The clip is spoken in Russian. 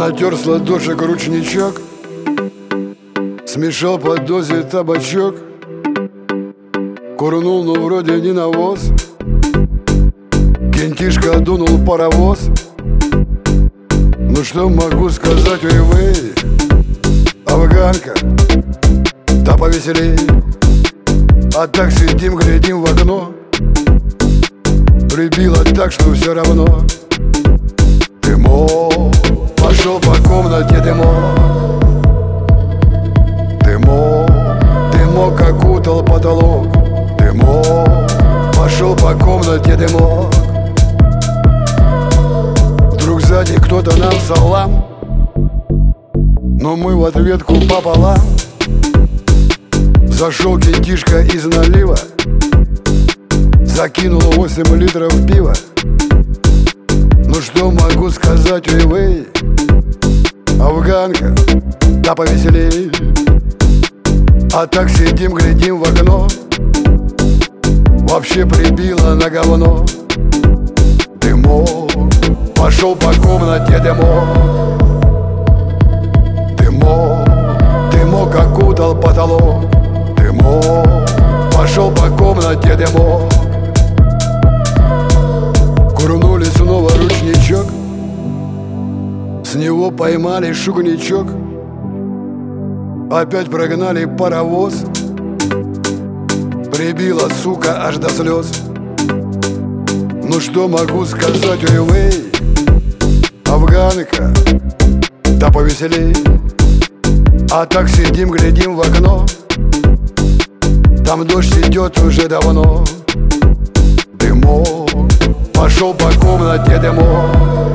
Натер с ладошек ручничок, смешал под дозе табачок, курнул, но вроде не навоз. Кентишка дунул паровоз. Ну что могу сказать, ой-вей, афганка, да повеселей. А так сидим, глядим в окно, прибило так, что все равно. Дымок пошел по комнате, дымок, дымок, дымок окутал потолок. Дымок пошел по комнате, дымок. Вдруг сзади кто-то нам салам, но мы в ответку пополам. Зашел кентишка из налива, закинул 8 литров пива. Ну что могу сказать, ой-вей, афганка, да повеселей. А так сидим, глядим в окно, вообще прибило на говно. Дымок пошел по комнате, дымок, дымок, дымок окутал потолок. Дымок пошел по комнате, дымок. Курнули снова ручничок, с него поймали шугничок. Опять прогнали паровоз, прибила, сука, аж до слез. Ну что могу сказать, ой-вей, афганка, да повеселей. А так сидим, глядим в окно, там дождь идет уже давно. Дымок пошел по комнате, дымок,